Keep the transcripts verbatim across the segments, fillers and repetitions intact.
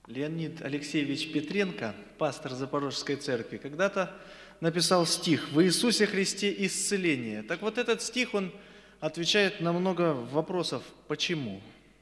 Леонид Алексеевич Петренко, пастор Запорожской церкви, когда-то написал стих «В Иисусе Христе исцеление». Так вот этот стих, он отвечает на много вопросов «Почему?».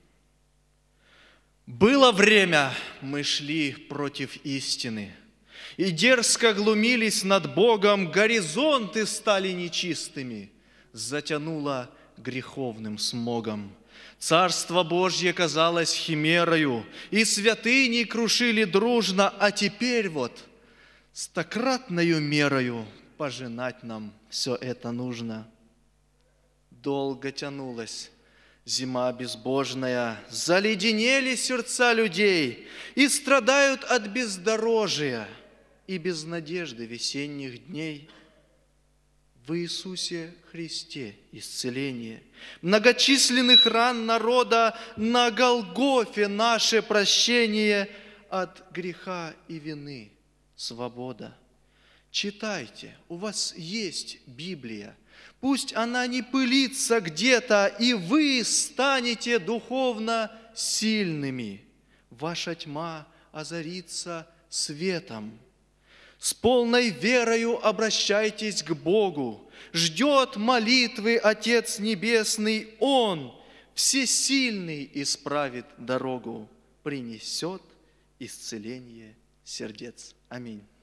«Было время, мы шли против истины, и дерзко глумились над Богом, горизонты стали нечистыми, затянуло греховным смогом. Царство Божье казалось химерою, и святыни крушили дружно, а теперь вот стократною мерою пожинать нам все это нужно. Долго тянулась зима безбожная, заледенели сердца людей и страдают от бездорожия и без надежды весенних дней. В Иисусе Христе исцеление, многочисленных ран народа, на Голгофе наше прощение, от греха и вины свобода. Читайте, у вас есть Библия, пусть она не пылится где-то, и вы станете духовно сильными. Ваша тьма озарится светом. С полной верою обращайтесь к Богу. Ждет молитвы Отец Небесный. Он, всесильный, исправит дорогу, принесет исцеление сердец. Аминь.